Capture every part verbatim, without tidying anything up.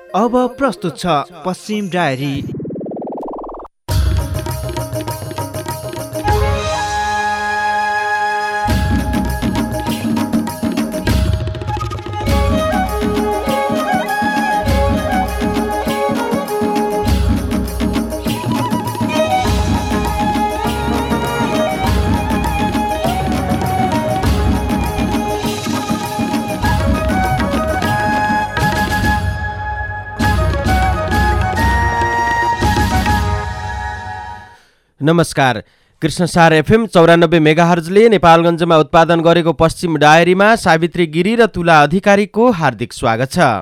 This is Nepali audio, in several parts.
अब प्रस्तुत छ पश्चिम डायरी। नमस्कार। कृष्णसार एफएम चौरानब्बे मेगाहर्जले नेपालगञ्जमा उत्पादन गरेको पश्चिम डायरीमा सावित्री गिरी र तुला अधिकारीको हार्दिक स्वागत छ।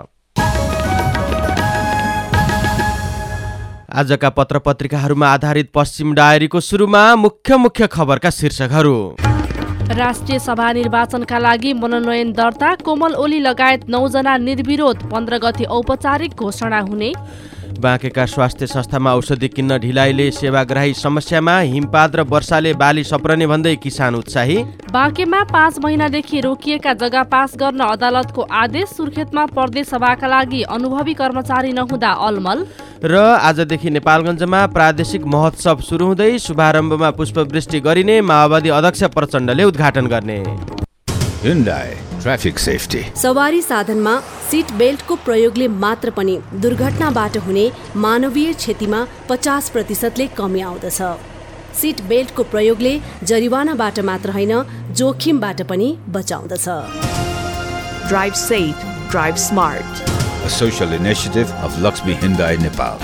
आजका पत्र पत्रिकाहरूमा आधारित पश्चिम डायरीको सुरुमा मुख्य मुख्य खबरका शीर्षकहरू। राष्ट्रिय सभा निर्वाचनका लागि मनोनयन दर्ता, कोमल ओली लगायत नौजना निर्विरोध, पन्ध्र गते औपचारिक घोषणा हुने। बाँकेका स्वास्थ्य संस्थामा औषधि किन्न ढिलाइले सेवाग्राही समस्यामा, हिमपात र वर्षाले बाली सप्रने भन्दै किसान उत्साही। बाँकेमा पाँच महिनादेखि रोकिएका जग्गा पास गर्न अदालतको आदेश, सुर्खेतमा प्रदेश सभाका लागि अनुभवी कर्मचारी नहुँदा अलमल। र आजदेखि नेपालगञ्जमा प्रादेशिक महोत्सव सुरु हुँदै शुभारम्भमा पुष्पवृष्टि गरिने, माओवादी अध्यक्ष प्रचण्डले उद्घाटन गर्ने। Hyundai traffic safety. सवारी साधनमा सिट बेल्टको प्रयोगले मात्र पनि दुर्घटनाबाट हुने मानवीय क्षतिमा पचास प्रतिशतले कमी आउँदछ। सिट बेल्टको प्रयोगले जरिवानाबाट मात्र होइन, जोखिमबाट पनि बचाउँदछ। Drive safe, drive smart. A social initiative of Lakshmi Hyundai Nepal.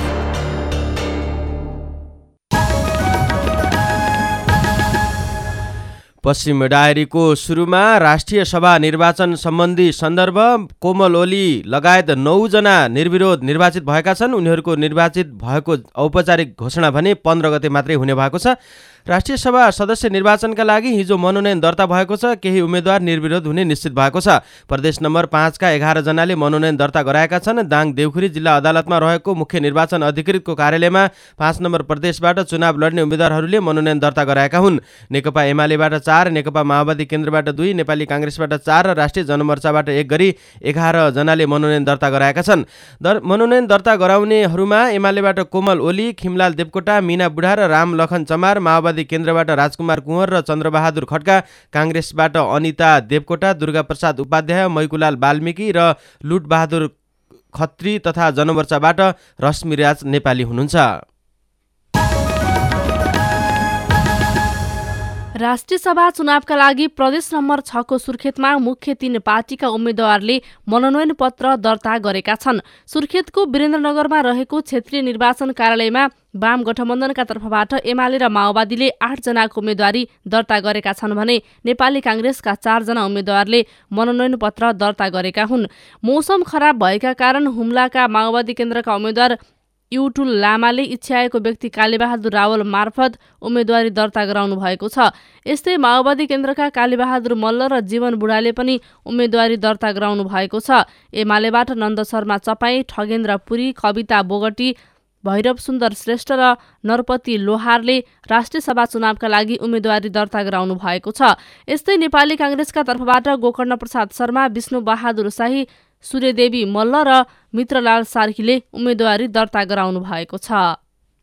पश्चिम डायरीको सुरुमा राष्ट्रिय सभा निर्वाचन सम्बन्धी सन्दर्भ। कोमल ओली लगायत नौजना निर्विरोध निर्वाचित भएका छन्। उनीहरूको निर्वाचित भएको औपचारिक घोषणा भने पन्ध्र गते मात्रै हुने भएको छ। राष्ट्रिय सभा सदस्य निर्वाचनका लागि हिजो मनोनयन दर्ता भएको छ। केही उम्मेद्वार निर्विरोध हुने निश्चित भएको छ। प्रदेश नम्बर पाँचका एघार जनाले मनोनयन दर्ता गराएका छन्। दाङ देउखुरी जिल्ला अदालतमा रहेको मुख्य निर्वाचन अधिकृतको कार्यालयमा पाँच नम्बर प्रदेशबाट चुनाव लड्ने उम्मेद्वारहरूले मनोनयन दर्ता गराएका हुन्। नेकपा एमालेबाट चार, नेकपा माओवादी केन्द्रबाट दुई, नेपाली काङ्ग्रेसबाट चार र राष्ट्रिय जनमोर्चाबाट एक गरी एघार जनाले मनोनयन दर्ता गराएका छन्। दर मनोनयन दर्ता गराउनेहरूमा एमालेबाट कोमल ओली, खिमलाल देवकोटा, मिना बुढा र राम लखन चमार, माओवादी केन्द्रबाट राजकुमार कुँवर र चन्द्रबहादुर खड्का, काङ्ग्रेसबाट अनिता देवकोटा, दुर्गा प्रसाद उपाध्याय, मैकुलाल वाल्मीकि र लुटबहादुर खत्री तथा जनमोर्चाबाट रश्मिराज नेपाली हुनुहुन्छ। राष्ट्रिय सभा चुनावका लागि प्रदेश नम्बर छको सुर्खेतमा मुख्य तीन पार्टीका उम्मेद्वारले मनोनयन पत्र दर्ता गरेका छन्। सुर्खेतको वीरेन्द्रनगरमा रहेको क्षेत्रीय निर्वाचन कार्यालयमा वाम गठबन्धनका तर्फबाट एमाले र माओवादीले आठ जनाको उम्मेद्वारी दर्ता गरेका छन् भने नेपाली काङ्ग्रेसका चारजना उम्मेद्वारले मनोनयन पत्र दर्ता गरेका हुन्। मौसम खराब भएका कारण हुम्लाका माओवादी केन्द्रका उम्मेद्वार युटुल लामाले इच्छाएको व्यक्ति कालीबहादुर रावल मार्फत उम्मेदवारी दर्ता गराउनु भएको छ। यस्तै माओवादी केन्द्रका कालीबहादुर मल्ल र जीवन बुढाले पनि उम्मेदवारी दर्ता गराउनु भएको छ। एमालेबाट नन्द शर्मा चपाई, ठगेन्द्र पुरी, कविता बोगटी, भैरव सुन्दर श्रेष्ठ र नरपति लोहारले राष्ट्रिय सभा चुनावका लागि उम्मेदवारी दर्ता गराउनु भएको छ। यस्तै नेपाली काङ्ग्रेसका तर्फबाट गोकर्ण प्रसाद शर्मा, विष्णु बहादुर शाही, सूर्यदेवी मल्ल र मित्रलाल सार्कीले उम्मेदवारी दर्ता गराउनु भएको छ।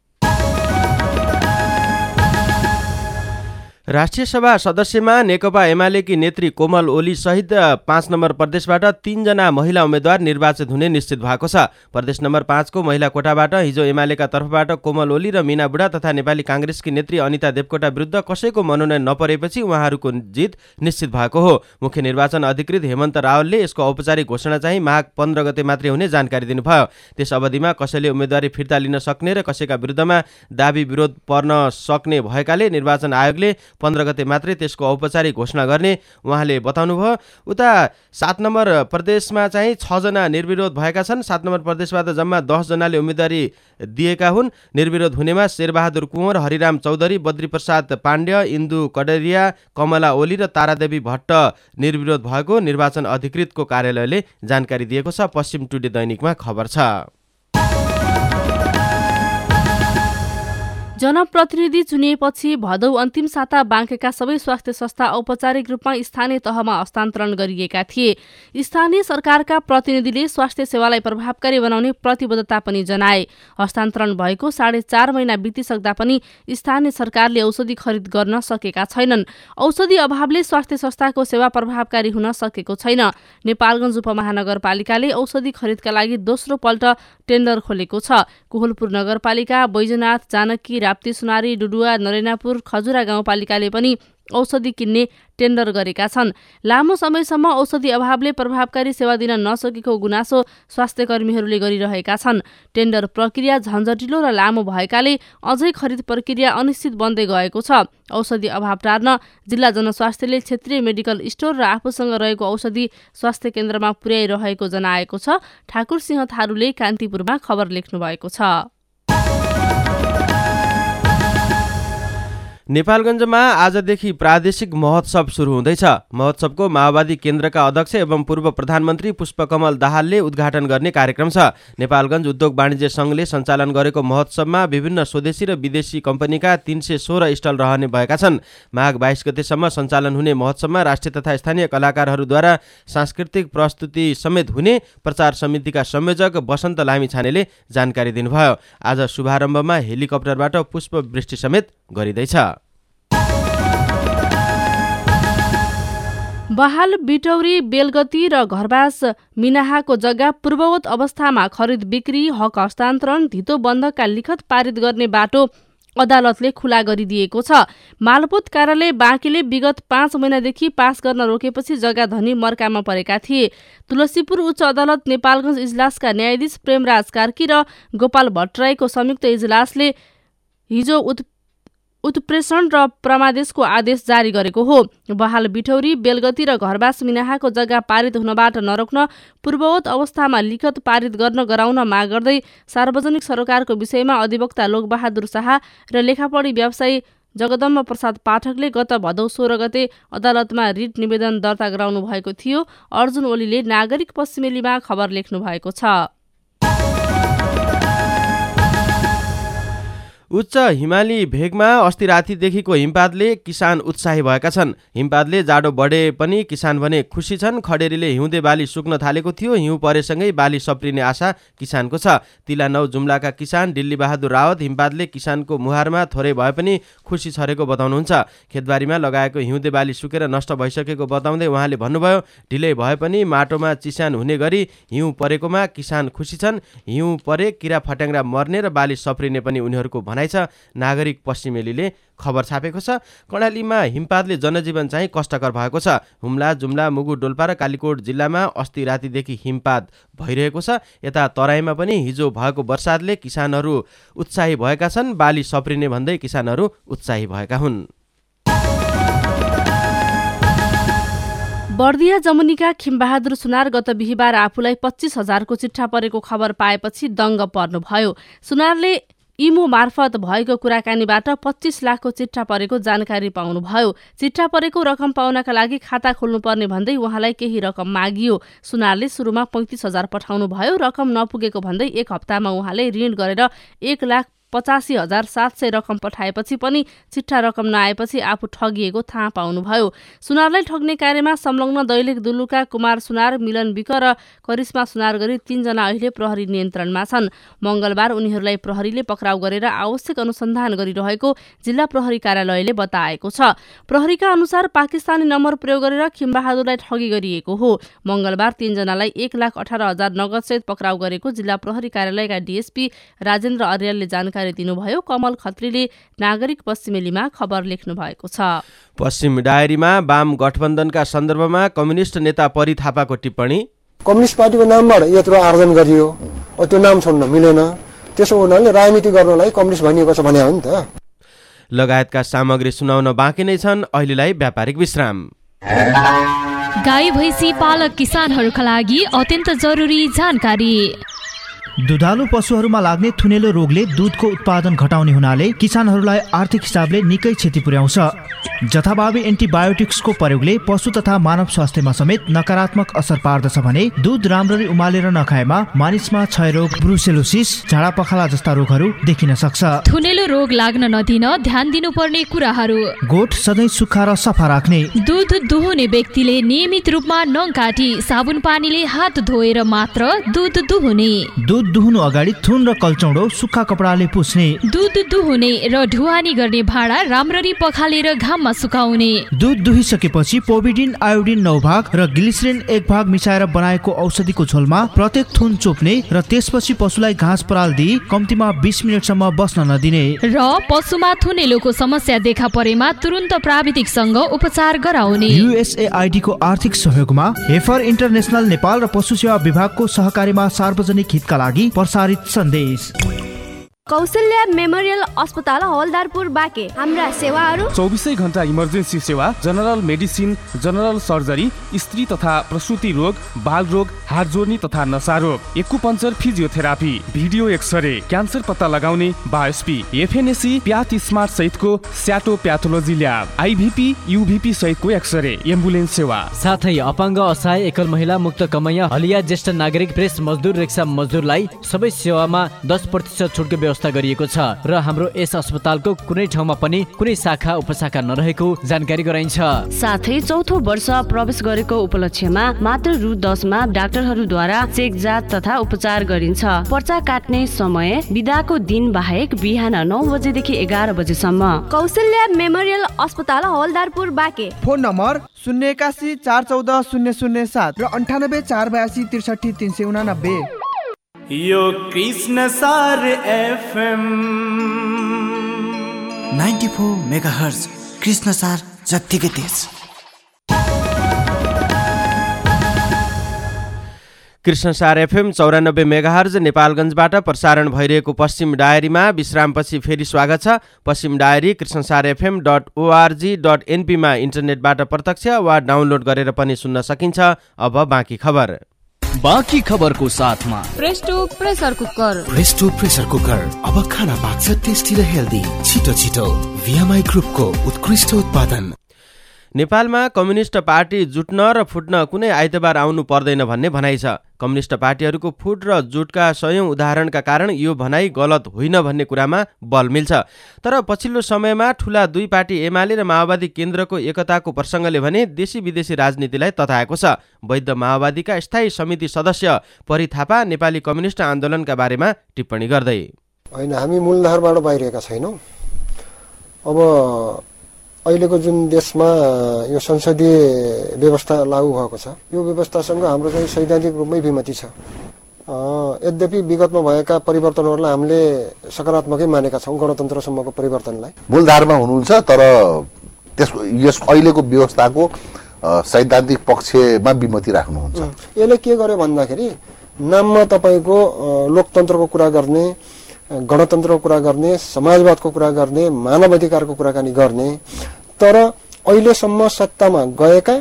राष्ट्रिय सभा सदस्यमा नेकपा एमालेकी नेत्री कोमल ओली सहित पाँच नम्बर प्रदेशबाट तीनजना महिला उम्मेद्वार निर्वाचित हुने निश्चित भएको छ। प्रदेश नम्बर पाँचको महिला कोटाबाट हिजो एमालेका तर्फबाट कोमल ओली र मिना बुढा तथा नेपाली काङ्ग्रेसकी नेत्री अनिता देवकोटा विरुद्ध कसैको मनोनयन नपरेपछि उहाँहरूको जित निश्चित भएको हो। मुख्य निर्वाचन अधिकृत हेमन्त रावलले यसको औपचारिक घोषणा चाहिँ माघ पन्ध्र गते मात्रै हुने जानकारी दिनुभयो। त्यस अवधिमा कसैले उम्मेदवारी फिर्ता लिन सक्ने र कसैका विरुद्धमा दाबी विरोध पर्न सक्ने भएकाले निर्वाचन आयोगले पन्ध्र गते मात्रै त्यसको औपचारिक घोषणा गर्ने उहाँले बताउनुभयो। उता सात नम्बर प्रदेशमा चाहिँ छजना निर्विरोध भएका छन्। सात नम्बर प्रदेशबाट जम्मा दसजनाले उम्मेदवारी दिएका हुन्। निर्विरोध हुनेमा शेरबहादुर कुँवर, हरिराम चौधरी, बद्रीप्रसाद पाण्ड्य, इन्दु कडेरिया, कमला ओली र तारादेवी भट्ट निर्विरोध भएको निर्वाचन अधिकृतको कार्यालयले जानकारी दिएको छ। पश्चिम टुडे दैनिकमा खबर छ। जनप्रतिनिधि चुनिएपछि भदौ अन्तिम साता बाँकेका सबै स्वास्थ्य संस्था औपचारिक रूपमा स्थानीय तहमा हस्तान्तरण गरिएका थिए। स्थानीय सरकारका प्रतिनिधिले स्वास्थ्य सेवालाई प्रभावकारी बनाउने प्रतिबद्धता पनि जनाए। हस्तान्तरण भएको साढे चार महिना बितिसक्दा पनि स्थानीय सरकारले औषधि खरिद गर्न सकेका छैनन्। औषधि अभावले स्वास्थ्य संस्थाको सेवा प्रभावकारी हुन सकेको छैन। नेपालगञ्ज उपमहानगरपालिकाले औषधि खरिदका लागि दोस्रो पल्ट टेन्डर खोलेको छ। कोहलपुर नगरपालिका, बैजनाथ, जानकी, राप्ती, सुनारी, डुडुवा, नरेनापुर, खजुरा गाउँपालिकाले पनि औषधि किन्ने टेन्डर गरेका छन्। लामो समयसम्म औषधि अभावले प्रभावकारी सेवा दिन नसकेको गुनासो स्वास्थ्य कर्मीहरूले गरिरहेका छन्। टेन्डर प्रक्रिया झन्झटिलो र लामो भएकाले अझै खरिद प्रक्रिया अनिश्चित बन्दै गएको छ। औषधि अभाव टार्न जिल्ला जनस्वास्थ्यले क्षेत्रीय मेडिकल स्टोर र आफूसँग रहेको औषधि स्वास्थ्य केन्द्रमा पुर्याइरहेको जनाएको छ। ठाकुर सिंह थारूले कान्तिपुरमा खबर लेख्नु भएको छ। नेपालगञ्जमा आजदेखि प्रादेशिक महोत्सव सुरु हुँदैछ। महोत्सवको माओवादी केन्द्रका अध्यक्ष एवं पूर्व प्रधानमन्त्री पुष्पकमल दाहालले उद्घाटन गर्ने कार्यक्रम छ। नेपालगञ्ज उद्योग वाणिज्य सङ्घले सञ्चालन गरेको महोत्सवमा विभिन्न स्वदेशी र विदेशी कम्पनीका तीन सय सोह्र स्टल रहने भएका छन्। माघ बाइस गतेसम्म सञ्चालन हुने महोत्सवमा राष्ट्रिय तथा स्थानीय कलाकारहरूद्वारा सांस्कृतिक प्रस्तुति समेत हुने प्रचार समितिका संयोजक वसन्त लामिछानेले जानकारी दिनुभयो। आज शुभारम्भमा हेलिकप्टरबाट पुष्पवृष्टि समेत गरिँदैछ। बहाल बिटौरी, बेलगती र घरबास मिनाहाको जग्गा पूर्ववत अवस्थामा खरिद बिक्री, हक हस्तान्तरण, धितो बन्धकका लिखत पारित गर्ने बाटो अदालतले खुला गरिदिएको छ। मालपोत कार्यालय बाँकीले विगत पाँच महिनादेखि पास गर्न रोकेपछि जग्गा धनी मर्कामा परेका थिए। तुलसीपुर उच्च अदालत नेपालगञ्ज इजलासका न्यायाधीश प्रेमराज कार्की र गोपाल भट्टराईको संयुक्त इजलासले हिजो उत् उत्प्रेषण र प्रमादेशको आदेश जारी गरेको हो। बहाल बिठौरी, बेलगती र घरबास मिनाहाको जग्गा पारित हुनबाट नरोक्न पूर्ववत अवस्थामा लिखत पारित गर्न गराउन माग गर्दै सार्वजनिक सरोकारको विषयमा अधिवक्ता लोकबहादुर शाह र लेखापढी व्यवसायी जगदम्ब प्रसाद पाठकले गत भदौ सोह्र गते अदालतमा रिट निवेदन दर्ता गराउनु भएको थियो। अर्जुन ओलीले नागरिक पश्चिमेलीमा खबर लेख्नु भएको छ। उच्च हिमाली भेगमा अस्ति रातिदेखिको हिमपातले किसान उत्साही भएका छन्। हिमपातले जाडो बढे पनि किसान भने खुसी छन्। खडेरीले हिउँदे बाली सुक्न थालेको थियो। हिउँ परेसँगै बाली सप्रिने आशा किसानको छ। तिला नौ जुम्लाका किसान दिल्ली बहादुर रावत हिमपातले किसानको मुहारमा थोरै भए पनि खुसी छरेको बताउनुहुन्छ। खेतबारीमा लगाएको हिउँदे बाली सुकेर नष्ट भइसकेको बताउँदै उहाँले भन्नुभयो, ढिलै भए पनि माटोमा चिस्यान हुने गरी हिउँ परेकोमा किसान खुसी छन्। हिउँ परे किरा फट्याङ्ग्रा मर्ने र बाली सप्रिने पनि उनीहरूको भनाइ छ। नागरिक पश्चिमेलीले खबर छापेको छ। कर्णालीमा हिमपातले जनजीवन चाहिँ कष्टकर भएको छ। हुम्ला, जुम्ला, मुगु, डोल्पा र कालीकोट जिल्लामा अस्ति रातिदेखि हिमपात भइरहेको छ। यता तराईमा पनि हिजो भएको वर्षातले किसानहरू उत्साही भएका छन्। बाली सप्रिने भन्दै किसानहरू उत्साही भएका हुन्। बर्दिया जमुनीका खिमबहादुर सुनार गत बिहिबार आफूलाई पच्चिस हजारको चिट्ठा परेको खबर पाएपछि दङ्ग पर्नुभयो। सुनारले इमो मार्फत भएको कुराकानीबाट पच्चिस लाखको चिट्ठा परेको जानकारी पाउनुभयो। चिट्ठा परेको रकम पाउनका लागि खाता खोल्नुपर्ने भन्दै उहाँलाई केही रकम मागियो। सुनारले सुरुमा पैँतिस हजार पठाउनु भयो। रकम नपुगेको भन्दै एक हप्तामा उहाँले ऋण गरेर एक लाख पचासी हजार सात सय रकम पठाएपछि पनि चिट्ठा रकम नआएपछि आफू ठगिएको थाहा पाउनुभयो। सुनारलाई ठग्ने कार्यमा संलग्न दैलेख दुल्लुका कुमार सुनार, मिलन विक र करिश्मा सुनार गरी तीनजना अहिले प्रहरी नियन्त्रणमा छन्। मङ्गलबार उनीहरूलाई प्रहरीले पक्राउ गरेर आवश्यक अनुसन्धान गरिरहेको जिल्ला प्रहरी कार्यालयले बताएको छ। प्रहरीका अनुसार पाकिस्तानी नम्बर प्रयोग गरेर खिमबहादुरलाई ठगी गरिएको हो। मङ्गलबार तीनजनालाई एक लाख अठार हजार नगदसहित पक्राउ गरेको जिल्ला प्रहरी कार्यालयका डिएसपी राजेन्द्र अर्यालले जानकारी दिनुभयो। कमल खत्रीले नागरिक पश्चिमेलीमा खबर लेख्नु भएको छ। पश्चिम डायरीमा वाम गठबन्धनका सन्दर्भमा कम्युनिस्ट नेता परी थापाको टिप्पणी। कम्युनिस्ट पार्टीको नामबाट यत्रो आर्जन गरियो, त्यो नाम छोड्न मिलेन। त्यसो हुनाले राजनीति गर्नलाई कम्युनिस्ट भनिएको छ भने हो नि त। लगायतका सामग्री सुनाउन बाँकी नै छन्। अहिलेलाई व्यापारिक विश्राम। गाई भैँसी पालक किसानहरूका लागि अत्यन्त जरुरी जानकारी। दुधालु पशुहरूमा लाग्ने थुनेलो रोगले दूधको उत्पादन घटाउने हुनाले किसानहरूलाई आर्थिक हिसाबले निकै क्षति पुर्याउँछ। जथाभावी एन्टिबायोटिक्सको प्रयोगले पशु तथा मानव स्वास्थ्यमा समेत नकारात्मक असर पार्दछ भने दूध राम्ररी उमालेर नखाएमा मानिसमा क्षयरोग, ब्रुसेलोसिस, झाडा पखाला जस्ता रोगहरू देखिन सक्छ। थुनेलो रोग लाग्न नदिन ध्यान दिनुपर्ने कुराहरू: गोठ सधैँ सुक्खा र सफा राख्ने, दूध दुहुने व्यक्तिले नियमित रूपमा नङ काटी साबुन पानीले हात धोएर मात्र दूध दुहुने, दूध दुहुनु अगाडि थुन र कल्चौडो सुक्खा कपडाले पुछ्ने, दूध दुहुने र ढुवानी गर्ने भाँडा राम्ररी पखालेर घाममा सुकाउने, दूध दुहिसकेपछि पोभिडिन आयोडिन नौ भाग र ग्लिसरिन एक भाग मिसाएर बनाएको औषधिको झोलमा प्रत्येक थुन चोप्ने र त्यसपछि पशुलाई घाँस पराल दिई कम्तीमा बीस मिनटसम्म बस्न नदिने र पशुमा थुनेलोको समस्या देखा परेमा तुरुन्त प्राविधिकसँग उपचार गराउने। युएसएआइडी को आर्थिक सहयोगमा हेफर इन्टरनेशनल नेपाल र पशु सेवा विभागको सहकारीमा सार्वजनिक हितका लागि प्रसारित सन्देश। कौशल्या मेमोरियल अस्पताल हवलदारपुर बाँके। हाम्रा सेवाहरू: चौबिसै घण्टा इमर्जेन्सी सेवा, जनरल मेडिसिन, जनरल सर्जरी, स्त्री तथा प्रसुति रोग, बाल रोग, हात जोड्ने तथा नसा रोग, acupuncture, physiotherapy, video X ray, cancer पत्ता लगाउने, बायोस्पी, एफएनएसी, प्याथ स्मार्ट सहितको स्याटो प्याथोलोजी ल्याब, आइभिपी, युभिपी सहितको एक्सरे, एम्बुलेन्स सेवा, साथै अपाङ्ग, असहाय, एकल महिला, मुक्त कमैया, हलिया, ज्येष्ठ नागरिक, प्रेस मजदुर, रिक्सा मजदुरलाई सबै सेवामा दस प्रतिशत छुटको व्यवस्था गरिएको छ र हाम्रो यस अस्पतालको कुनै ठाउँमा पनि कुनै शाखा उपशाखा नरहेको जानकारी गराइन्छ। साथै चौथो वर्ष प्रवेश गरेको उपलक्ष्यमा मात्र रु दसमा डाक्टरहरूद्वारा चेक जाँच तथा उपचार गरिन्छ। पर्चा काट्ने समय बिदाको दिन बाहेक बिहान नौ बजेदेखि एघार बजेसम्म। कौशल्या मेमोरियल अस्पताल हवलदारपुर बाँके। फोन नम्बर शून्य एकासी चार चौध शून्य शून्य सात र अन्ठानब्बे चार बयासी त्रिसठी तिन सय उनानब्बे। यो Krishnasar FM ninety four megahertz कृष्ण सार जत्तिकै तेज। कृष्णसार एफएम चौरानब्बे मेगाहर्ज नेपालगञ्जबाट प्रसारण भइरहेको पश्चिम डायरीमा विश्रामपछि फेरि स्वागत छ। पश्चिम diary Krishnasar FM dot O R G dot एनपीमा इन्टरनेटबाट प्रत्यक्ष वा डाउनलोड गरेर पनि सुन्न सकिन्छ। अब बाँकी खबर। बाँकी खबरको साथमा Presto pressure cooker. Presto pressure cooker अब खाना पाक्छ टेस्टी र हेल्दी। छिटो छिटो भिएमआई ग्रुपको उत्कृष्ट उत्पादन। नेपालमा कम्युनिस्ट पार्टी जुट्न र फुट्न कुनै आइतबार आउनु पर्दैन भन्ने भनाइ छ। कम्युनिस्ट पार्टीहरूको फुट र जुटका सयौं उदाहरणका कारण यो भनाइ गलत होइन भन्ने कुरामा बल मिल्छ। तर पछिल्लो समयमा ठूला दुई पार्टी एमाले र माओवादी केन्द्रको एकताको प्रसङ्गले भने देशी विदेशी राजनीतिलाई तताएको छ। वैद्ध माओवादीका स्थायी समिति सदस्य परि थापा नेपाली कम्युनिस्ट आन्दोलनका बारेमा टिप्पणी गर्दै, होइन हामी मूलधारबाट बाहिरिएका छैनौँ। अब अहिलेको जुन देशमा यो संसदीय व्यवस्था लागू भएको छ, यो व्यवस्थासँग हाम्रो चाहिँ सैद्धान्तिक रूपमै विमति छ। यद्यपि विगतमा भएका परिवर्तनहरूलाई हामीले सकारात्मकै मानेका छौँ, गणतन्त्रसम्मको परिवर्तनलाई। मूलधारमा हुनुहुन्छ तर त्यसको यस अहिलेको व्यवस्थाको सैद्धान्तिक पक्षमा विमति राख्नुहुन्छ। यसले के गर्यो भन्दाखेरि नाममा तपाईँको लोकतन्त्रको कुरा गर्ने, गणतन्त्रको कुरा गर्ने, समाजवादको कुरा गर्ने, मानव अधिकारको कुराकानी गर्ने, तर अहिलेसम्म सत्तामा गएका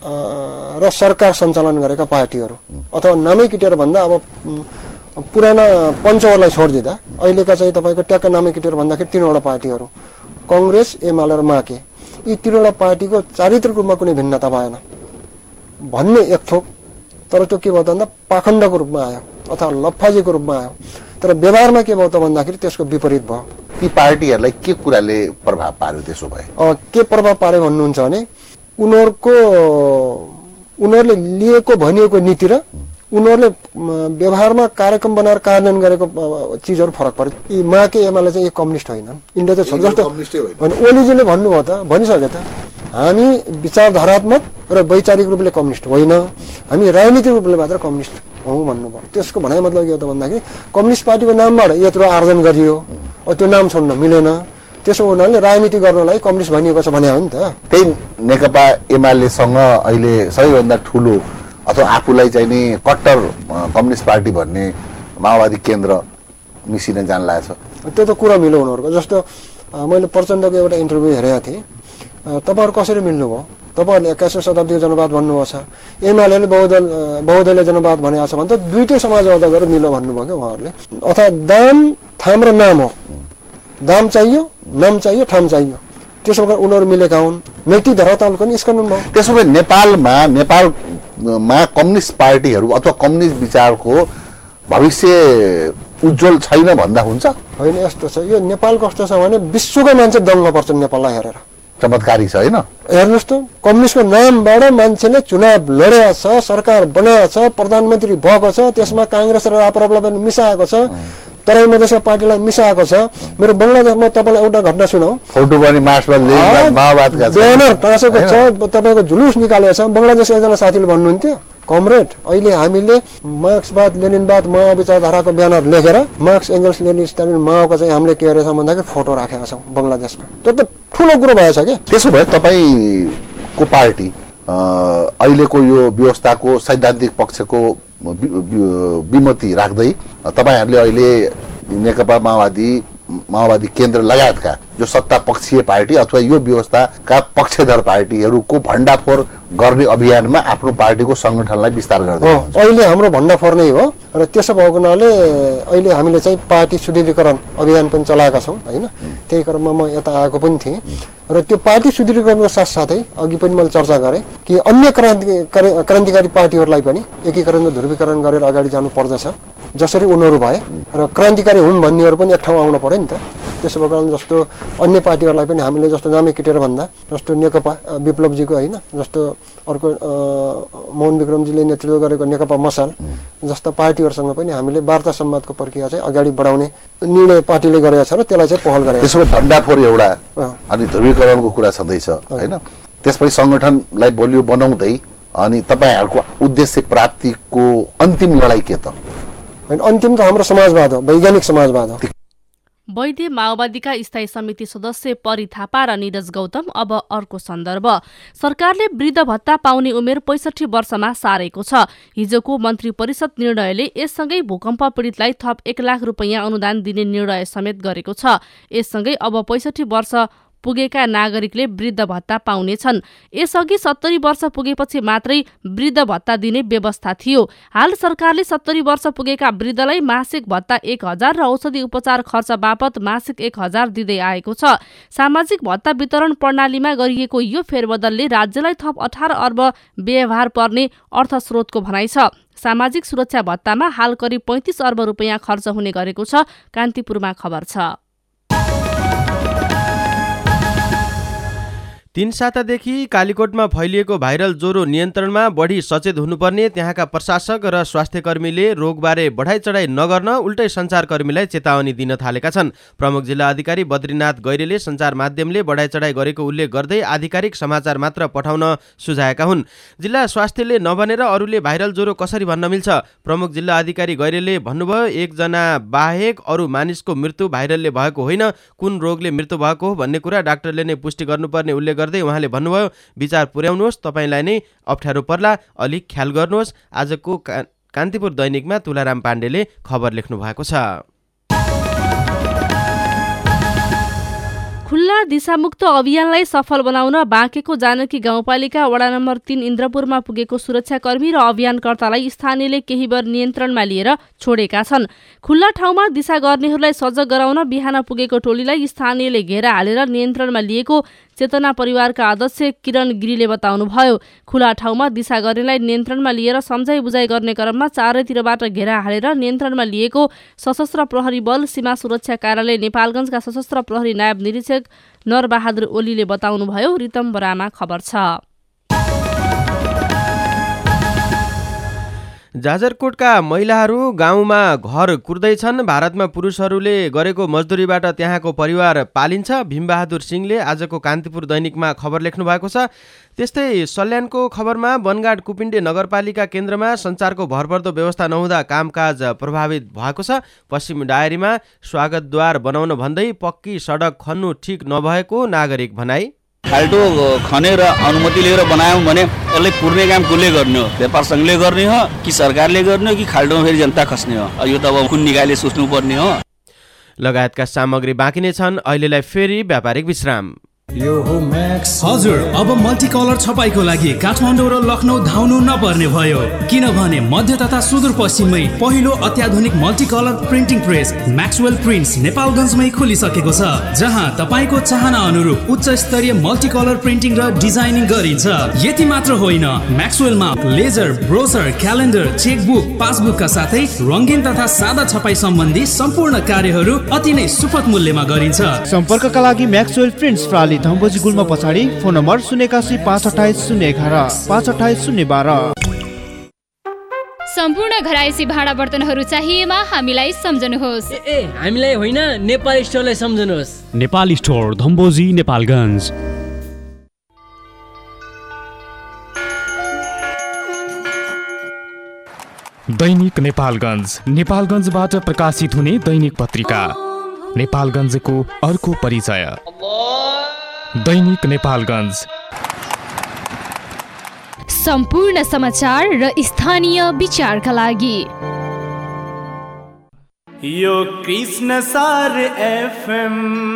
र सरकार सञ्चालन गरेका पार्टीहरू अथवा नामै किटेर भन्दा अब पुराना पञ्चहरूलाई छोडिदिँदा अहिलेका चाहिँ तपाईँको ट्याक्क नामै किटेर भन्दाखेरि तीनवटा पार्टीहरू कङ्ग्रेस, एमाले र माके, यी तीनवटा पार्टीको चारित्रिक रूपमा कुनै भिन्नता भएन भन्ने एक थोक। तर त्यो के भयो त भन्दा पाखण्डको रूपमा आयो अथवा लफ्फाजीको रूपमा आयो। तर व्यवहारमा के भयो त भन्दाखेरि त्यसको विपरीत भयो। ती पार्टीहरूलाई के कुराले प्रभाव पार्यो? त्यसो भए के प्रभाव पार्यो भन्नुहुन्छ भने उनीहरूको उनीहरूले लिएको भनिएको नीति र उनीहरूले व्यवहारमा कार्यक्रम बनाएर कार्यान्वयन गरेको चिजहरू फरक पर्यो। यी माके एमाले चाहिँ यो कम्युनिस्ट होइनन्, इन्डिया त छ जस्तो ओलीजीले भन्नुभयो त, भनिसके त हामी विचारधारात्मक र वैचारिक रूपले कम्युनिस्ट होइन, हामी राजनीतिक रूपले मात्र कम्युनिस्ट हौ भन्नुभयो। त्यसको भनाइ मतलब के हो त भन्दाखेरि कम्युनिस्ट पार्टीको नामबाट यत्रो आर्जन गरियो, त्यो नाम छोड्न मिलेन, त्यसो हुनाले राजनीति गर्नलाई कम्युनिस्ट भनिएको छ भने हो नि त। त्यही नेकपा एमालेसँग अहिले सबैभन्दा ठुलो अथवा आफूलाई चाहिँ नि कट्टर कम्युनिस्ट पार्टी भन्ने माओवादी केन्द्र मिसिन जान लागेको छ। त्यो त कुरा मिल्यो उनीहरूको। जस्तो मैले प्रचण्डको एउटा इन्टरभ्यू हेरेको थिएँ, तपाईँहरू कसरी मिल्नुभयो? तपाईँहरूले एक्काइसौँ शताब्दीको जनवाद भन्नुभएको छ, एमाले बहुदल बहुदलीय जनवाद भनेको छ भने त दुइटै समाजवाद गरेर मिलो भन्नुभयो क्या उहाँहरूले। अथवा दाम, थाम र नाम हो। दाम चाहियो, नाम चाहियो, ठाम चाहियो। त्यसो भएर उनीहरू मिलेका हुन्, नैतिक धरातलको निष्कर्षण भयो। त्यसो भए नेपालमा नेपालमा कम्युनिस्ट पार्टीहरू अथवा कम्युनिस्ट विचारको भविष्य उज्जवल छैन भन्दा हुन्छ? होइन, यस्तो छ, यो नेपाल कस्तो छ भने विश्वको मान्छे दङ्ग पर्छ नेपाललाई हेरेर। चमत्कारी छ होइन? हेर्नुहोस् त, कम्युनिस्टको नामबाट मान्छेले चुनाव लडेको छ, सरकार बनाएको छ, प्रधानमन्त्री भएको छ, त्यसमा काङ्ग्रेस र राप्रपालाई पनि मिसाएको छ, तराई मधेसका पार्टीलाई मिसाएको छ। मेरो बङ्गलादेशमा तपाईँलाई एउटा घटना सुनाऊ। फोटो पनि माओवादका ब्यानर टाँसेको छ, तपाईँको जुलुस निकालेको छ। बङ्गलादेश एकजना साथीले भन्नुहुन्थ्यो, कमरेड अहिले हामीले मार्क्सवाद लेनिनवाद माओ विचारधाराको ब्यानर लेखेर मार्क्स एङ्गल्स लेनिन स्टालिन माओको चाहिँ हामीले के गरेछौँ भन्दाखेरि फोटो राखेका छौँ बङ्गलादेशमा। त्यो त ठुलो कुरो भएछ कि। त्यसो भए तपाईँको पार्टी अहिलेको यो व्यवस्थाको सैद्धान्तिक पक्षको विमति राख्दै तपाईँहरूले अहिले नेकपा माओवादी माओवादी केन्द्र लगायतका जो सत्ता पक्षीय पार्टी अथवा यो व्यवस्थाका पक्षधर पार्टीहरूको भण्डाफोर गर्ने अभियानमा आफ्नो पार्टीको संगठनलाई विस्तार गर्दै अहिले हाम्रो भण्डाफोर नै हो। र त्यसो भएको हुनाले अहिले हामीले चाहिँ पार्टी सुदृढीकरण अभियान पनि चलाएका छौँ होइन। त्यही क्रममा म यता आएको पनि थिएँ र त्यो पार्टी सुदृढीकरणको साथसाथै अघि पनि मैले चर्चा गरेँ कि अन्य क्रान्तिकारी क्रान्तिकारी पार्टीहरूलाई पनि एकीकरण र ध्रुवीकरण गरेर अगाडि जानु पर्दछ। जसरी उनीहरू भए र क्रान्तिकारी हुन् भन्नेहरू पनि एक ठाउँ आउनु पर्यो नि त। त्यसो भएको जस्तो अन्य पार्टीहरूलाई पनि हामीले जस्तो नामै केटेर भन्दा जस्तो नेकपा विप्लवजीको होइन, जस्तो अर्को मोहन विक्रमजीले नेतृत्व गरेको नेकपा मसाल जस्ता पार्टीहरूसँग पनि हामीले वार्ता सम्वादको प्रक्रिया चाहिँ अगाडि बढाउने निर्णय पार्टीले गरेको छ र त्यसलाई चाहिँ पहल गरेको छ। त्यसो भए भण्डाफोर एउटा अनि ध्रुवीकरणको कुरा छँदैछ होइन। त्यसपछि सङ्गठनलाई बलियो बनाउँदै अनि तपाईँहरूको उद्देश्य प्राप्तिको अन्तिम लडाइँ के त? अन्तिम त हाम्रो समाजवाद हो, वैज्ञानिक समाजवाद हो। वैद्य माओवादीका स्थायी समिति सदस्य परि थापा र निरज गौतम। अब अर्को सन्दर्भ, सरकारले वृद्ध भत्ता पाउने उमेर पैँसठी वर्षमा सारेको छ। हिजोको मन्त्री परिषद निर्णयले यससँगै भूकम्प पीडितलाई थप एक लाख रुपियाँ अनुदान दिने निर्णय समेत गरेको छ। यससँगै अब पैँसठी वर्ष पुगेका नागरिकले वृद्ध भत्ता पाउनेछन्। यसअघि सत्तरी वर्ष पुगेपछि मात्रै वृद्ध भत्ता दिने व्यवस्था थियो। हाल सरकारले सत्तरी वर्ष पुगेका वृद्धलाई मासिक भत्ता एक हजार र औषधि उपचार खर्च बापत मासिक एक हजार दिँदै आएको छ। सामाजिक भत्ता वितरण प्रणालीमा गरिएको यो फेरबदलले राज्यलाई थप अठार अर्ब व्यवहार पर्ने अर्थस्रोतको भनाइ छ। सामाजिक सुरक्षा भत्तामा हाल करिब पैँतिस अर्ब रुपियाँ खर्च हुने गरेको छ। कान्तिपुरमा खबर छ। तीन सातादेखि कालीकोटमा फैलिएको भाइरल ज्वरो नियन्त्रणमा बढी सचेत हुनुपर्ने त्यहाँका प्रशासक र स्वास्थ्यकर्मीले रोगबारे बढाइ चढाइ नगर्न उल्टै सञ्चारकर्मीलाई चेतावनी दिन थालेका छन्। प्रमुख जिल्ला अधिकारी बद्रीनाथ गैरेले सञ्चार माध्यमले बढाइ चढाइ गरेको उल्लेख गर्दै आधिकारिक समाचार मात्र पठाउन सुझाएका हुन्। जिल्ला स्वास्थ्यले नभनेर अरूले भाइरल ज्वरो कसरी भन्न मिल्छ? प्रमुख जिल्ला अधिकारी गैरेले भन्नुभयो, एकजना बाहेक अरू मानिसको मृत्यु भाइरलले भएको होइन, कुन रोगले मृत्यु भएको हो भन्ने कुरा डाक्टरले नै पुष्टि गर्नुपर्ने उल्लेख गर्दै उहाँले भन्नुभयो, विचार पुर्याउनुहोस्, तपाईँलाई नै अप्ठ्यारो पर्ला, अलिक ख्याल गर्नुहोस्। आजको कान्तिपुर दैनिकमा तुलाराम पाण्डेले खबर लेख्नु भएको छ। खुल्ला दिशामुक्त अभियानलाई सफल बनाउन बाँकेको जानकी गाउँपालिका वडा नम्बर तीन इन्द्रपुरमा पुगेको सुरक्षाकर्मी र अभियानकर्तालाई स्थानीयले केही बेर नियन्त्रणमा लिएर छोडेका छन्। खुल्ला ठाउँमा दिशा गर्नेहरूलाई सजग गराउन बिहान पुगेको टोलीलाई स्थानीयले घेरा हालेर नियन्त्रणमा लिएको चेतना परिवारका अध्यक्ष किरण गिरीले बताउनुभयो। खुला ठाउँमा दिशा गर्नेलाई नियन्त्रणमा लिएर सम्झाइ बुझाइ गर्ने क्रममा चारैतिरबाट घेरा हालेर नियन्त्रणमा लिएको सशस्त्र प्रहरी बल सीमा सुरक्षा कार्यालय नेपालगञ्जका सशस्त्र प्रहरी नायब निरीक्षक नरबहादुर ओलीले बताउनुभयो। रितम बरामा खबर छ। जाजरकोटका महिलाहरू गाउँमा घर कुर्दैछन्। भारतमा पुरुषहरूले गरेको मजदुरीबाट त्यहाँको परिवार पालिन्छ। भीमबहादुर सिंहले आजको कान्तिपुर दैनिकमा खबर लेख्नु भएको छ। त्यस्तै सल्यानको खबरमा वनगाड कुपिण्डे नगरपालिका केन्द्रमा सञ्चारको भरपर्दो व्यवस्था नहुँदा कामकाज प्रभावित भएको छ। पश्चिम डायरीमा स्वागतद्वार बनाउन भन्दै पक्की सडक खन्नु ठिक नभएको नागरिक भनाई। खाल्टो खनेर अनुमति लिएर बनायौँ भने यसलाई पुर्ने काम कसले गर्ने हो? व्यापार सङ्घले गर्ने हो कि सरकारले गर्ने हो कि खाल्टोमा फेरि जनता खस्ने हो? यो त अब कुन निकायले सोच्नुपर्ने हो। लगायतका सामग्री बाँकी नै छन्। अहिलेलाई फेरि व्यापारिक विश्राम। हजुर, अब मल्टी कलर छपाईको लागि काठमाडौँ र लखनऊ धाउनु नपर्ने भयो, किनभने मध्य तथा सुदूरपश्चिममै पहिलो अत्याधुनिक multi colour printing press Maxwell Prints नेपालगञ्जमै खोलिसकेको छ, जहाँ तपाईँको चाहना अनुरूप उच्च स्तरीय मल्टी कलर प्रिन्टिङ र डिजाइनिङ गरिन्छ। यति मात्र होइन, म्याक्सवेलमा लेजर, ब्रोसर, क्यालेन्डर, चेकबुक, पासबुकका साथै रङ्गीन तथा सादा छपाई सम्बन्धी सम्पूर्ण कार्यहरू अति नै सुपथ मूल्यमा गरिन्छ। सम्पर्कका लागि म्याक्सवेल प्रिन्ट्स प्राली धम्बोजी गुल्मा पछाडि, फोन नम्बर शून्य एकासी पाँच अठाइस शून्य एघार पाँच अठाइस शून्य बाह्र। सम्पूर्ण घरायसी भाँडा बर्तनहरू चाहिएमा हामीलाई सम्झनुहोस्। ए, ए हामीलाई होइन, नेपाल स्टोरलाई सम्झनुहोस्। नेपाल स्टोर धम्बोजी नेपालगञ्ज। दैनिक नेपालगञ्ज, नेपालगञ्जबाट प्रकाशित हुने दैनिक पत्रिका। नेपालगञ्जको अर्को परिचय। दैनिक नेपालगञ्ज, सम्पूर्ण समाचार र स्थानीय विचारका लागि। यो Krishnasar FM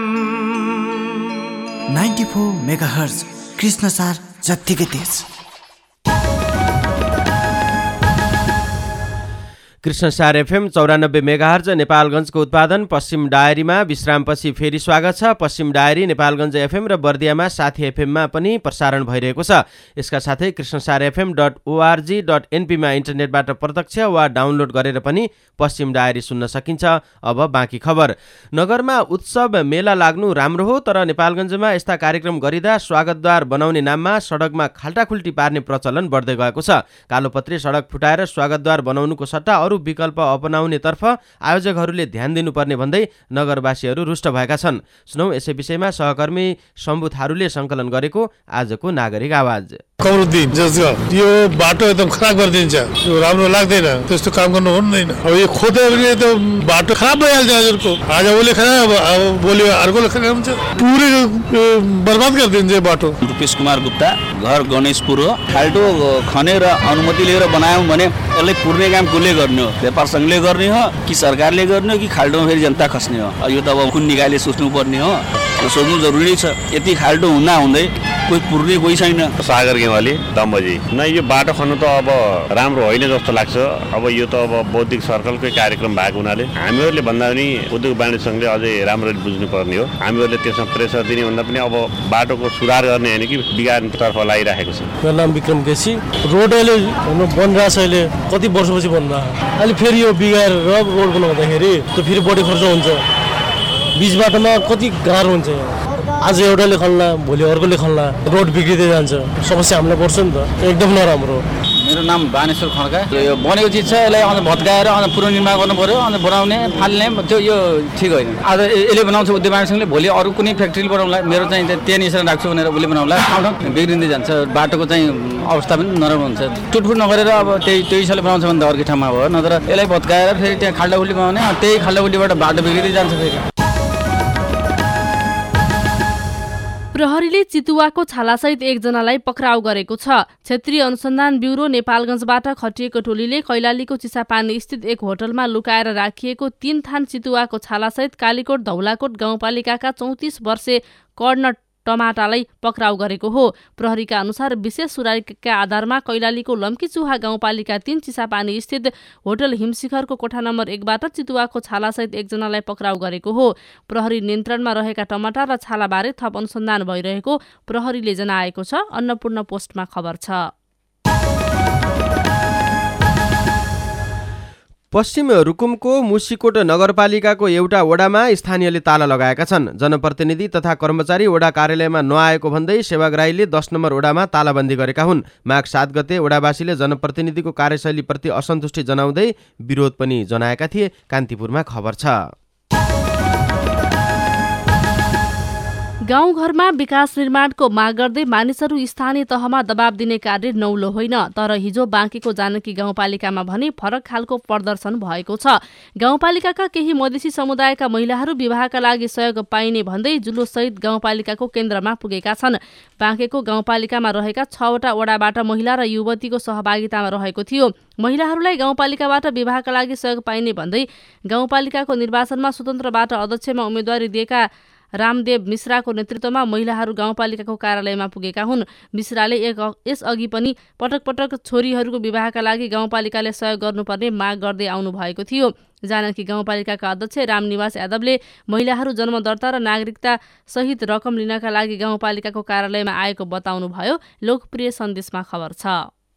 ninety four megahertz, कृष्ण सार जत्तिकै तेज। कृष्णसार एफएम चौरानब्बे मेगाहर्ज नेपालगञ्जको उत्पादन। पश्चिम डायरीमा विश्रामपछि फेरि स्वागत छ। पश्चिम डायरी नेपालगञ्ज एफएम र बर्दियामा साथी एफएममा पनि प्रसारण भइरहेको छ। यसका साथै Krishnasar FM dot O R G dot एनपीमा इन्टरनेटबाट प्रत्यक्ष वा डाउनलोड गरेर पनि पश्चिम डायरी सुन्न सकिन्छ। अब बाँकी खबर। नगरमा उत्सव मेला लाग्नु राम्रो हो, तर नेपालगञ्जमा यस्ता कार्यक्रम गरिँदा स्वागतद्वार बनाउने नाममा सडकमा खाल्टाखुल्टी पार्ने प्रचलन बढ्दै गएको छ। कालोपत्रे सडक फुटाएर स्वागतद्वार बनाउनुको सट्टा अरू विकल्प अपनाउनेतर्फ आयोजकहरूले ध्यान दिनुपर्ने भन्दै नगरवासीहरू रुष्ट भएका छन्। सुनौ यसै विषयमा सहकर्मी शम्भु थारूले सङ्कलन गरेको आजको नागरिक आवाज। कमरुद्दिन जसको यो बाटो एकदम खराब गरिदिन्छ, यो राम्रो लाग्दैन, त्यस्तो काम गर्नु हुँदैन। अब यो खोज्यो भने त बाटो खराब भइहाल्छ हजुरको। आज उसले खराब, अब भोलि अर्कोले खराब हुन्छ, पुरै बर्बाद गरिदिन्छ बाटो। रुपेश कुमार गुप्ता, घर गणेशपुर हो। खाल्टो खनेर अनुमति लिएर बनायौँ भने यसलाई पुर्ने काम कसले गर्ने हो? व्यापार सङ्घले गर्ने हो कि सरकारले गर्ने हो कि खाल्टोमा फेरि जनता खस्ने हो? यो त अब कुन निकायले सोच्नु पर्ने हो, सोच्नु जरुरी छ। यति खाल्टो हुँदा हुँदै कोही पुर्ने कोही छैन। सागर गेवाली दम्बजी, न यो बाटो खन्नु त अब राम्रो होइन जस्तो लाग्छ। अब यो त अब बौद्धिक सर्कलकै कार्यक्रम भएको हुनाले हामीहरूले भन्दा पनि उद्योग वाणिज्य सङ्घले अझै राम्ररी बुझ्नुपर्ने हो। हामीहरूले त्यसमा प्रेसर दिने भन्दा पनि अब बाटोको सुधार गर्ने होइन कि बिगार्नेतर्फ लागिरहेको छ। मेरो नाम विक्रम केसी। रोड अहिले बनिरहेको छ, अहिले कति वर्षपछि बन्दा अहिले फेरि यो बिगाएर रोड बनाउँदाखेरि त फेरि बढी खर्च हुन्छ। बिच बाटोमा कति गाह्रो हुन्छ। आज एउटाले खन्ला, भोलि अर्कोले खन्ला, रोड बिग्रिँदै जान्छ। समस्या हामीलाई पर्छ नि त, एकदम नराम्रो। मेरो नाम बानेश्वर खड्का। यो बनेको चिज छ, यसलाई अन्त भत्काएर अन्त पुनर्निर्माण गर्नु पर्यो, अन्त बनाउने फाल्ने त्यो यो ठिक होइन। आज यसले बनाउँछ उद्योग वाणिज्यले, भोलि अरू कुनै फ्याक्ट्रीले बनाउला, मेरो चाहिँ त्यहाँ निसेर राख्छु भनेर उसले बनाउला, ठाउँ ठाउँ बिग्रिँदै जान्छ। बाटोको चाहिँ अवस्था पनि नराम्रो हुन्छ। टुटफुट नगरेर अब त्यही त्यही हिसाबले बनाउँछ भने त अर्कै ठाउँमा हो, नत्र यसलाई भत्काएर फेरि त्यहाँ खाल्डाखुल्डी बनाउने, त्यही खाल्डाखुल्डीबाट बाटो बिग्रिँदै जान्छ फेरि। प्रहरीले चितुवाको छालासहित एकजनालाई पक्राउ गरेको छ। क्षेत्रीय अनुसन्धान ब्युरो नेपालगञ्जबाट खटिएको टोलीले कैलालीको चिसापानी स्थित एक होटलमा लुकाएर राखिएको तीन थान चितुवाको छालासहित कालीकोट धौलाकोट गाउँपालिकाका चौतिस वर्षे कर्ण टमाटालाई पक्राउ गरेको हो। प्रहरीका अनुसार विशेष सुरारीका आधारमा कैलालीको लम्कीचुहा गाउँपालिका तीन चिसापानी स्थित होटल हिमशिखरको कोठा नम्बर एकबाट चितुवाको छालासहित एकजनालाई पक्राउ गरेको हो। प्रहरी नियन्त्रणमा रहेका टमाटर र छालाबारे थप अनुसन्धान भइरहेको प्रहरीले जनाएको छ। अन्नपूर्ण पोस्टमा खबर छ। पश्चिम रुकुमको मुसिकोट नगरपालिकाको एउटा वडामा स्थानीयले ताला लगाएका छन्। जनप्रतिनिधि तथा कर्मचारी वडा कार्यालयमा नआएको भन्दै सेवाग्राहीले दस नम्बर वडामा तालाबन्दी गरेका हुन्। माघ सात गते वडावासीले जनप्रतिनिधिको कार्यशैलीप्रति असन्तुष्टि जनाउँदै विरोध पनि जनाएका थिए। कान्तिपुरमा खबर छ। गाउँघरमा विकास निर्माणको माग गर्दै मानिसहरू स्थानीय तहमा दबाब दिने कार्य नौलो होइन, तर हिजो बाँकेको जानकी गाउँपालिकामा भने फरक खालको प्रदर्शन भएको छ। गाउँपालिकाका केही मधेसी समुदायका महिलाहरू विवाहका लागि सहयोग पाइने भन्दै जुलुससहित गाउँपालिकाको केन्द्रमा पुगेका छन्। बाँकेको गाउँपालिकामा रहेका छवटा वडाबाट महिला र युवतीको सहभागितामा रहेको थियो। महिलाहरूलाई गाउँपालिकाबाट विवाहका लागि सहयोग पाइने भन्दै गाउँपालिकाको निर्वाचनमा स्वतन्त्रबाट अध्यक्षमा उम्मेदवारी दिएका रामदेव मिश्राको नेतृत्वमा महिलाहरू गाउँपालिकाको कार्यालयमा पुगेका हुन्। मिश्राले एक यसअघि पनि पटक पटक छोरीहरूको विवाहका लागि गाउँपालिकाले सहयोग गर्नुपर्ने माग गर्दै आउनु भएको थियो। जानकी गाउँपालिकाका अध्यक्ष रामनिवास यादवले महिलाहरू जन्म दर्ता र नागरिकता सहित रकम लिनका लागि गाउँपालिकाको कार्यालयमा आएको बताउनुभयो। लोकप्रिय सन्देशमा खबर छ।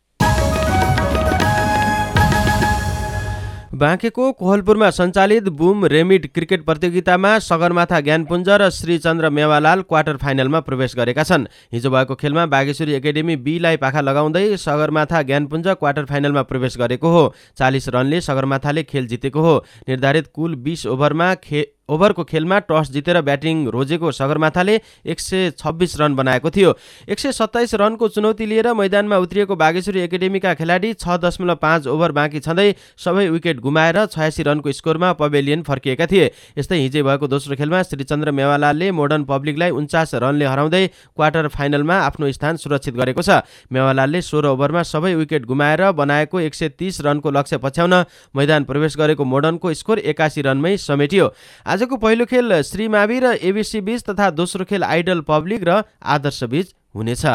बाँकेको कोहलपुरमा सञ्चालित बुम रेमिड क्रिकेट प्रतियोगितामा सगरमाथा ज्ञानपुञ्ज र श्रीचन्द्र मेवालाल क्वार्टर फाइनलमा प्रवेश गरेका छन्। हिजो भएको खेलमा बागेश्वरी एकाडेमी बीलाई पाखा लगाउँदै सगरमाथा ज्ञानपुञ्ज क्वार्टर फाइनलमा प्रवेश गरेको हो। चालिस रनले सगरमाथाले खेल जितेको हो। निर्धारित कुल बीस ओभरमा खे ओभरको खेलमा टस जितेर ब्याटिङ रोजेको सगरमाथाले एक सय छब्बिस रन बनाएको थियो। एक सय सत्ताइस रनको चुनौती लिएर मैदानमा उत्रिएको बागेश्वरी एकाडेमीका खेलाडी छ दशमलव पाँच ओभर बाँकी छँदै सबै विकेट गुमाएर छयासी रनको स्कोरमा पवेलियन फर्किएका थिए। यस्तै हिजै भएको दोस्रो खेलमा श्रीचन्द्र मेवालालले मोडर्न पब्लिकलाई उन्चास रनले हराउँदै क्वार्टर फाइनलमा आफ्नो स्थान सुरक्षित गरेको छ। मेवालालले सोह्र ओभरमा सबै विकेट गुमाएर बनाएको एक सय तीस रनको लक्ष्य पछ्याउन मैदान प्रवेश गरेको मोडर्नको स्कोर एकासी रनमै समेटियो। आजको पहिलो खेल श्रीमावि र एबिसी बीच तथा दोस्रो खेल आइडल पब्लिक र आदर्श बीच हुनेछ।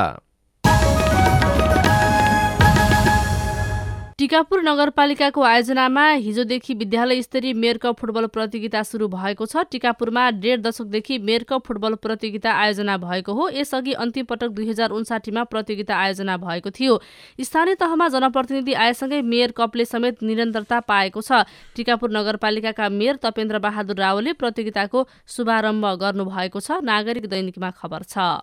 टिकापुर नगरपालिकाको आयोजनामा हिजोदेखि विद्यालय स्तरीय मेयर कप फुटबल प्रतियोगिता सुरु भएको छ। टिकापुरमा डेढ दशकदेखि मेयर कप फुटबल प्रतियोगिता आयोजना भएको हो। यसअघि अन्तिम पटक दुई हजार उन्साठीमा प्रतियोगिता आयोजना भएको थियो। स्थानीय तहमा जनप्रतिनिधि आएसँगै मेयर कपले समेत निरन्तरता पाएको छ। टिकापुर नगरपालिकाका मेयर तपेन्द्र बहादुर रावलले प्रतियोगिताको शुभारम्भ गर्नुभएको छ। नागरिक दैनिकमा खबर छ।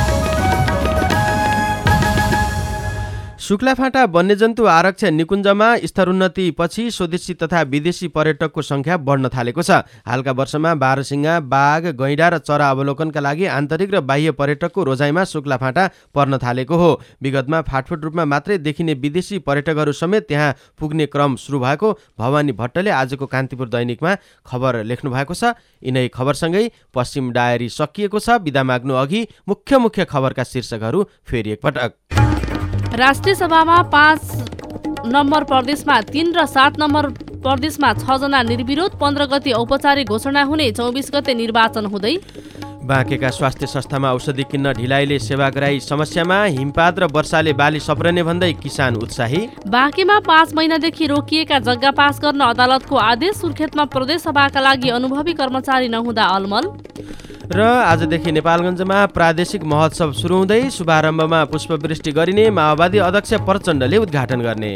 शुक्लाफाँटा वन्यजन्तु आरक्षण निकुञ्जमा स्तरोन्नति पछि स्वदेशी तथा विदेशी पर्यटकको संख्या बढ्न थालेको छ। हालका वर्षमा बारसिंगा, बाघ, गैंडा र चरा अवलोकनका लागि आन्तरिक र बाह्य पर्यटकको रोजाइमा शुक्लाफाँटा पर्न थालेको हो। विगतमा फाटफुट रूपमा मात्रै देखिने विदेशी पर्यटकहरू समेत त्यहाँ पुग्ने क्रम सुरु भएको भवानी भट्टले आजको कान्तिपुर दैनिकमा खबर लेख्नु भएको छ। यिनै खबरसँगै पश्चिम डायरी सकिएको छ। बिदा माग्नु अघि मुख्य मुख्य खबरका शीर्षकहरू फेरि एकपटक। राष्ट्रिय सभामा पाँच नम्बर प्रदेशमा तीन र सात नम्बर प्रदेशमा छजना निर्विरोध। पन्ध्र गते औपचारिक घोषणा हुने। चौबिस गते निर्वाचन हुँदै। बाँकेका स्वास्थ्य संस्थामा औषधि किन्न ढिलाइले सेवाग्राही समस्यामा। हिमपात र वर्षाले बाली सप्रने भन्दै किसान उत्साही। बाँकेमा पाँच महिनादेखि रोकिएका जग्गा पास गर्न अदालतको आदेश। सुर्खेतमा प्रदेश सभाका लागि अनुभवी कर्मचारी नहुँदा अलमल। र आजदेखि नेपालगञ्जमा प्रादेशिक महोत्सव सुरु हुँदै शुभारम्भमा पुष्पवृष्टि गरिने। माओवादी अध्यक्ष प्रचण्डले उद्घाटन गर्ने।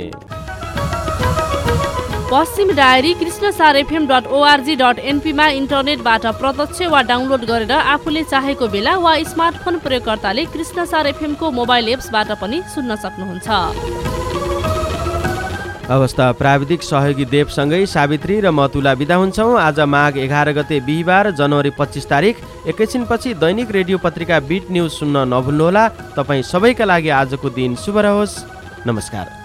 पश्चिम diary Krishnasar FM dot O R G dot एनपीमा इन्टरनेटबाट प्रत्यक्ष वा डाउनलोड गरेर आफूले चाहेको बेला वा स्मार्टफोन प्रयोगकर्ताले कृष्णसार एफएमको मोबाइल एप्सबाट पनि सुन्न सक्नुहुन्छ। अवस्था प्राविधिक सहयोगी देवसँगै सावित्री र मतुला बिदा हुन्छौँ। आज माघ एघार गते बिहिबार जनवरी पच्चिस तारिक। एकैछिनपछि दैनिक रेडियो पत्रिका बिट न्युज सुन्न नभुल्नुहोला। तपाईँ सबैका लागि आजको दिन शुभ रहोस्। नमस्कार।